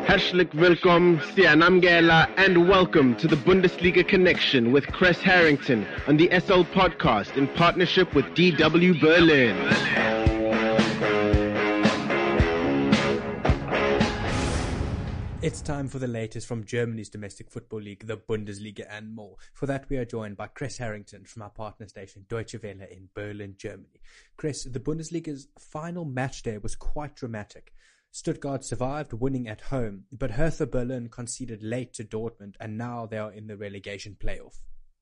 Herzlich willkommen, Sianamgela, and welcome to the Bundesliga Connection with Chris Harrington on the SL Podcast in partnership with DW Berlin. It's time for the latest from Germany's domestic football league, the Bundesliga, and more. For that, we are joined by Chris Harrington from our partner station, Deutsche Welle in Berlin, Germany. Chris, the Bundesliga's final match day was quite dramatic. Stuttgart survived, winning at home, but Hertha Berlin conceded late to Dortmund, and now they are in the relegation playoff.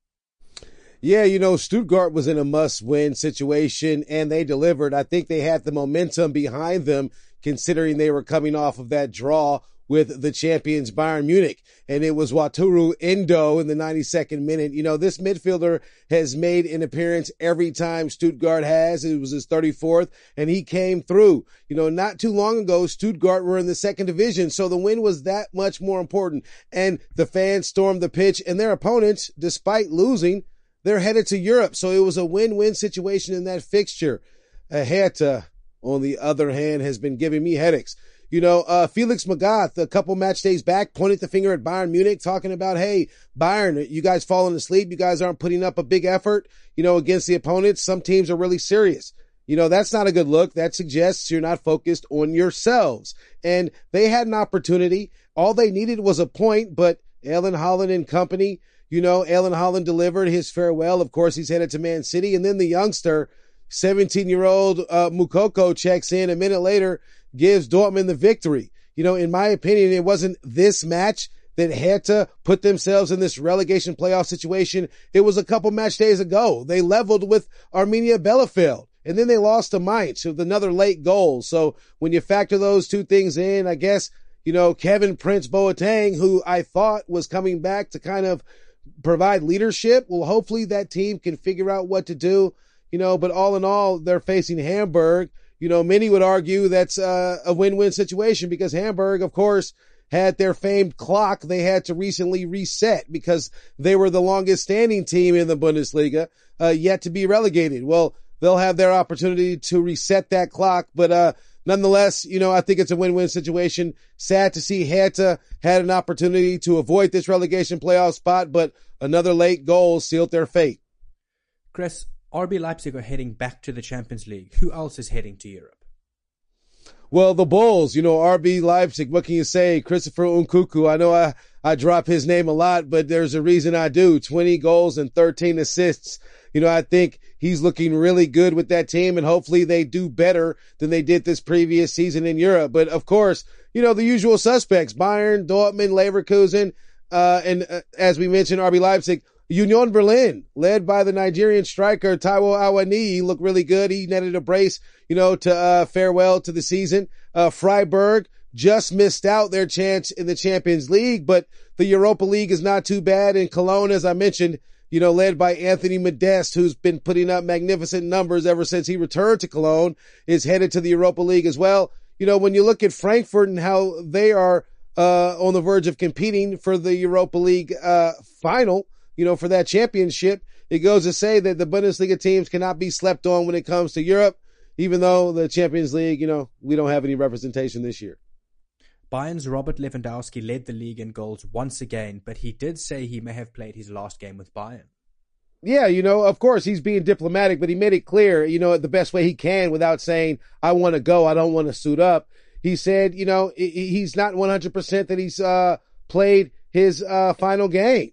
Yeah, Stuttgart was in a must-win situation, and they delivered. I think they had the momentum behind them, considering they were coming off of that draw with the champions Bayern Munich. And it was Wataru Endo in the 92nd minute. This midfielder has made an appearance every time Stuttgart has. It was his 34th, and he came through. Not too long ago, Stuttgart were in the second division, so the win was that much more important. And the fans stormed the pitch, and their opponents, despite losing, they're headed to Europe. So it was a win-win situation in that fixture. Hertha, on the other hand, has been giving me headaches. Felix Magath, a couple match days back, pointed the finger at Bayern Munich, talking about, hey, Bayern, you guys falling asleep. You guys aren't putting up a big effort, against the opponents. Some teams are really serious. That's not a good look. That suggests you're not focused on yourselves. And they had an opportunity. All they needed was a point, but Erling Haaland and company, Erling Haaland delivered his farewell. Of course, he's headed to Man City. And then the youngster, 17-year-old Moukoko, checks in a minute later, gives Dortmund the victory. In my opinion, it wasn't this match that Hertha put themselves in this relegation playoff situation. It was a couple match days ago. They leveled with Arminia Bielefeld, and then they lost to Mainz with another late goal. So when you factor those two things in, I guess, Kevin Prince Boateng, who I thought was coming back to kind of provide leadership, well, hopefully that team can figure out what to do, but all in all, they're facing Hamburg. Many would argue that's a win-win situation because Hamburg, of course, had their famed clock they had to recently reset because they were the longest standing team in the Bundesliga, yet to be relegated. Well, they'll have their opportunity to reset that clock, but nonetheless, I think it's a win-win situation. Sad to see Hertha had an opportunity to avoid this relegation playoff spot, but another late goal sealed their fate. Chris, RB Leipzig are heading back to the Champions League. Who else is heading to Europe? Well, the Bulls, RB Leipzig, what can you say? Christopher Nkunku, I know I drop his name a lot, but there's a reason I do. 20 goals and 13 assists. I think he's looking really good with that team, and hopefully they do better than they did this previous season in Europe. But of course, the usual suspects, Bayern, Dortmund, Leverkusen, and as we mentioned, RB Leipzig. Union Berlin, led by the Nigerian striker Taiwo Awoniyi, looked really good. He netted a brace, to farewell to the season. Freiburg just missed out their chance in the Champions League, but the Europa League is not too bad. And Cologne, as I mentioned, led by Anthony Modeste, who's been putting up magnificent numbers ever since he returned to Cologne, is headed to the Europa League as well. When you look at Frankfurt and how they are on the verge of competing for the Europa League final, for that championship, it goes to say that the Bundesliga teams cannot be slept on when it comes to Europe, even though the Champions League, we don't have any representation this year. Bayern's Robert Lewandowski led the league in goals once again, but he did say he may have played his last game with Bayern. Yeah, of course he's being diplomatic, but he made it clear, the best way he can without saying, I want to go, I don't want to suit up. He said, he's not 100% that he's played his final game.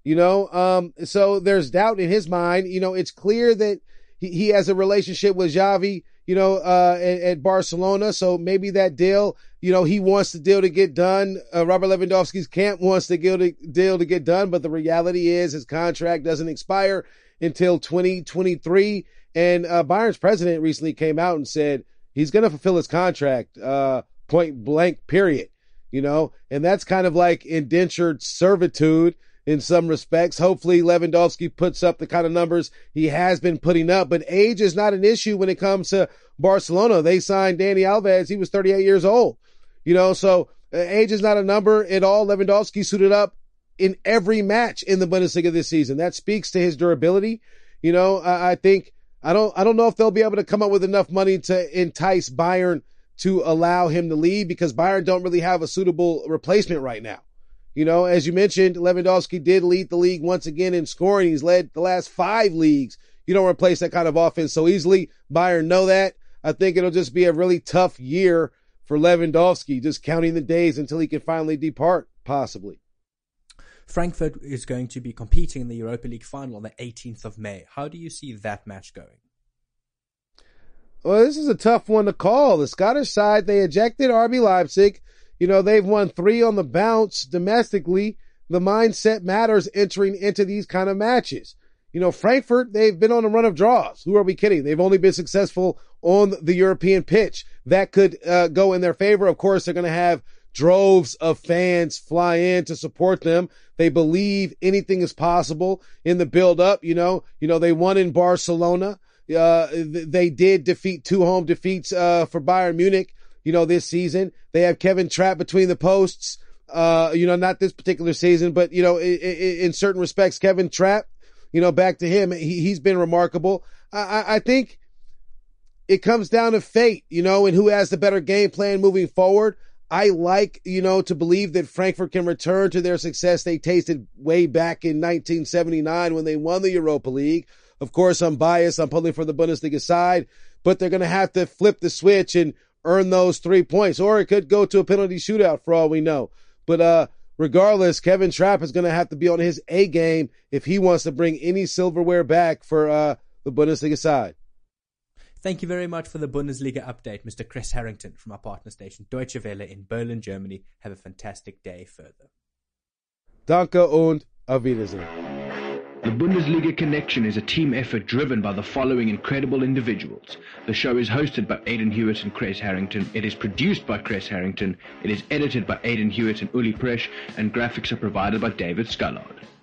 So there's doubt in his mind. It's clear that he has a relationship with Xavi, at Barcelona. So maybe that deal, he wants the deal to get done. Robert Lewandowski's camp wants the deal to get done, but the reality is his contract doesn't expire until 2023. And Bayern's president recently came out and said he's going to fulfill his contract, point blank, period. And that's kind of like indentured servitude in some respects. Hopefully Lewandowski puts up the kind of numbers he has been putting up, but age is not an issue when it comes to Barcelona. They signed Dani Alves. He was 38 years old, so age is not a number at all. Lewandowski suited up in every match in the Bundesliga this season. That speaks to his durability. I think, I don't know if they'll be able to come up with enough money to entice Bayern to allow him to leave because Bayern don't really have a suitable replacement right now. You know, as you mentioned, Lewandowski did lead the league once again in scoring. He's led the last 5 leagues. You don't replace that kind of offense so easily. Bayern know that. I think it'll just be a really tough year for Lewandowski, just counting the days until he can finally depart, possibly. Frankfurt is going to be competing in the Europa League final on the 18th of May. How do you see that match going? Well, this is a tough one to call. The Scottish side, they ejected RB Leipzig. You know, they've won 3 on the bounce domestically. The mindset matters entering into these kind of matches. You know, Frankfurt, they've been on a run of draws. Who are we kidding? They've only been successful on the European pitch. That could go in their favor. Of course, they're going to have droves of fans fly in to support them. They believe anything is possible in the build-up. You know, they won in Barcelona. They did defeat 2 home defeats for Bayern Munich, you know, this season. They have Kevin Trapp between the posts. You know, not this particular season, but, you know, in certain respects, Kevin Trapp, you know, back to him, he's been remarkable. I think it comes down to fate, you know, and who has the better game plan moving forward. I like, you know, to believe that Frankfurt can return to their success they tasted way back in 1979 when they won the Europa League. Of course, I'm biased. I'm pulling for the Bundesliga side, but they're going to have to flip the switch and earn those 3 points, or it could go to a penalty shootout for all we know. But, regardless, Kevin Trapp is going to have to be on his A game if he wants to bring any silverware back for, the Bundesliga side. Thank you very much for the Bundesliga update, Mr. Chris Harrington from our partner station Deutsche Welle in Berlin, Germany. Have a fantastic day further. Danke und auf Wiedersehen. The Bundesliga Connection is a team effort driven by the following incredible individuals. The show is hosted by Aidan Hewitt and Chris Harrington. It is produced by Chris Harrington. It is edited by Aidan Hewitt and Uli Presch, and graphics are provided by David Scullard.